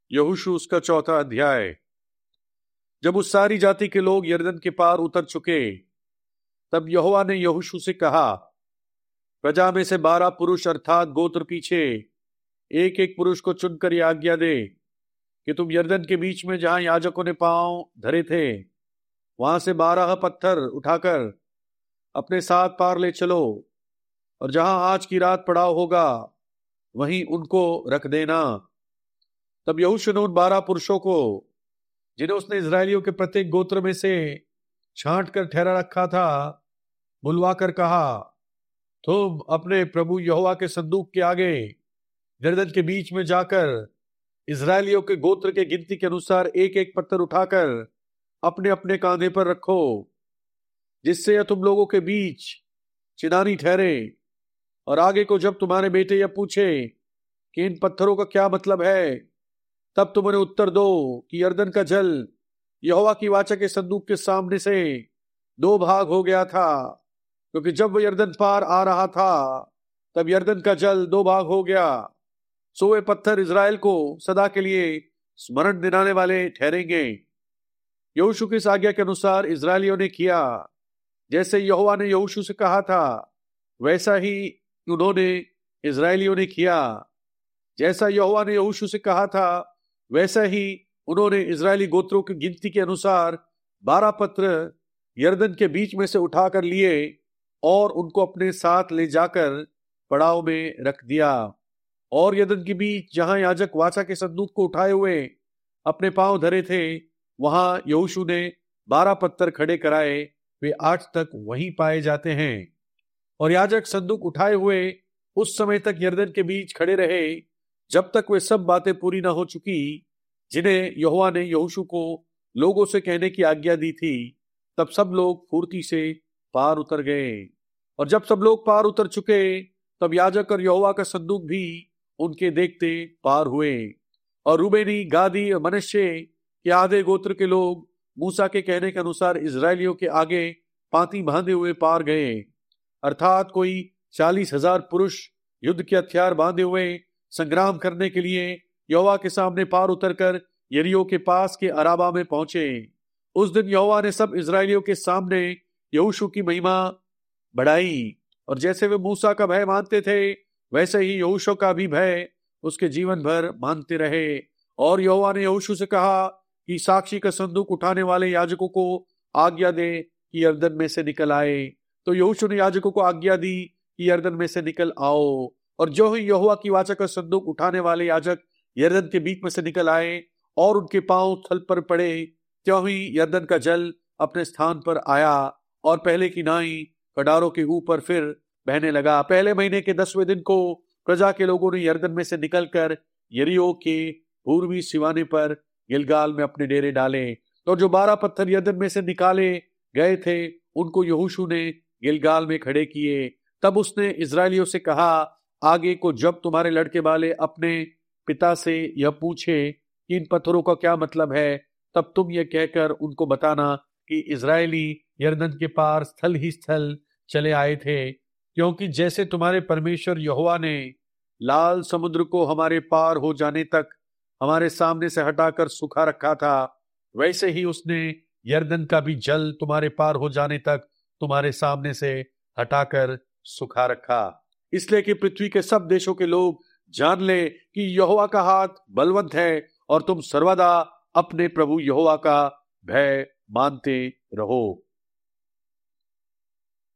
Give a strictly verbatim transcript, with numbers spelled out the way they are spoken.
यहोशू उसका चौथा अध्याय। जब उस सारी जाति के लोग यरदन के पार उतर चुके, तब यहोवा ने यहोशू से कहा, प्रजा में से बारह पुरुष अर्थात गोत्र पीछे एक एक पुरुष को चुनकर यह आज्ञा दे कि तुम यरदन के बीच में जहां याजकों ने पांव धरे थे, वहां से बारह पत्थर उठाकर अपने साथ पार ले चलो, और जहां आज की रात पड़ाव होगा वहीं उनको रख देना। तब यहोशू ने उन बारह पुरुषों को, जिन्हें उसने इजरायलियों के प्रत्येक गोत्र में से छांट कर ठहरा रखा था, बुलवा कर कहा, तुम अपने प्रभु यहोवा के संदूक के आगे यरदन के बीच में जाकर इजरायलियों के गोत्र के गिनती के अनुसार एक एक पत्थर उठाकर अपने अपने कांधे पर रखो, जिससे यह तुम लोगों के बीच चिनानी ठहरे। और आगे को जब तुम्हारे बेटे यह पूछे कि इन पत्थरों का क्या मतलब है, तब तुम उन्हें उत्तर दो कि यरदन का जल यहोवा की वाचा के संदूक के सामने से दो भाग हो गया था, क्योंकि जब वह यरदन पार आ रहा था तब यरदन का जल दो भाग हो गया। सो वे पत्थर इजराइल को सदा के लिए स्मरण दिलाने वाले ठहरेंगे। यहोशू की इस आज्ञा के अनुसार इजरायलियों ने किया, जैसे यहोवा ने यहोशू से कहा था वैसा ही उन्होंने इजरायलियों ने किया। जैसा यहोवा ने यहोशू से कहा था वैसा ही उन्होंने इजरायली गोत्रों की गिनती के अनुसार बारह पत्र यरदन के बीच में से उठाकर लिए और उनको अपने साथ ले जाकर पड़ाव में रख दिया। और यरदन के बीच जहां याजक वाचा के संदूक को उठाए हुए अपने पांव धरे थे, वहां यहोशू ने बारह पत्थर खड़े कराए। वे आज तक वहीं पाए जाते हैं। और याजक संदूक उठाए हुए उस समय तक यरदन के बीच खड़े रहे जब तक वे सब बातें पूरी न हो चुकी जिन्हें यहोवा ने यहोशू को लोगों से कहने की आज्ञा दी थी। तब सब लोग फुर्ती से पार उतर गए। और जब सब लोग पार उतर चुके, तब याजक और यहोवा का संदूक भी उनके देखते पार हुए। और रूबेनी, गादी और मनश्शे के आधे गोत्र के लोग मूसा के कहने के अनुसार इजरायलियों के आगे पांति बांधे हुए पार गए, अर्थात कोई चालीस हजार पुरुष युद्ध के हथियार बांधे हुए संग्राम करने के लिए यहोवा के सामने पार उतरकर यरीहो के पास के अराबा में पहुंचे। उस दिन यहोवा ने सब इजरायलियों के सामने यहोशू की महिमा बढ़ाई, और जैसे वे मूसा का भय मानते थे वैसे ही यहोशू का भी भय उसके जीवन भर मानते रहे। और यहोवा ने यहोशू से कहा कि साक्षी का संदूक उठाने वाले याजकों को आज्ञा दे कि यरदन में से निकल आए। तो यहोशू ने याजकों को आज्ञा दी कि यरदन में से निकल आओ। और जो ही यहोवा की वाचा का संदूक उठाने वाले याजक यरदन के बीच में से निकल आए और उनके पांव थल पर पड़े, त्यों ही यरदन का जल अपने स्थान पर आया और पहले की नाई कटारों के ऊपर फिर बहने लगा। पहले महीने के दसवें दिन को प्रजा के लोगों ने यरदन में से निकलकर यरीहो के पूर्वी सिवाने पर गिलगाल में अपने डेरे डाले। तो जो बारह पत्थर यरदन में से निकाले गए थे उनको यहोशू ने गिलगाल में खड़े किए। तब उसने इजरायलियों से कहा, आगे को जब तुम्हारे लड़के वाले अपने पिता से यह पूछे कि इन पत्थरों का क्या मतलब है, तब तुम यह कहकर उनको बताना कि इजरायली यरदन के पार स्थल ही स्थल चले आए थे, क्योंकि जैसे तुम्हारे परमेश्वर यहोवा ने लाल समुद्र को हमारे पार हो जाने तक हमारे सामने से हटाकर सुखा रखा था, वैसे ही उसने यरदन का भी जल तुम्हारे पार हो जाने तक तुम्हारे सामने से हटाकर सुखा रखा, इसलिए कि पृथ्वी के सब देशों के लोग जान ले कि यहोवा का हाथ बलवंत है और तुम सर्वदा अपने प्रभु यहोवा का भय मानते रहो।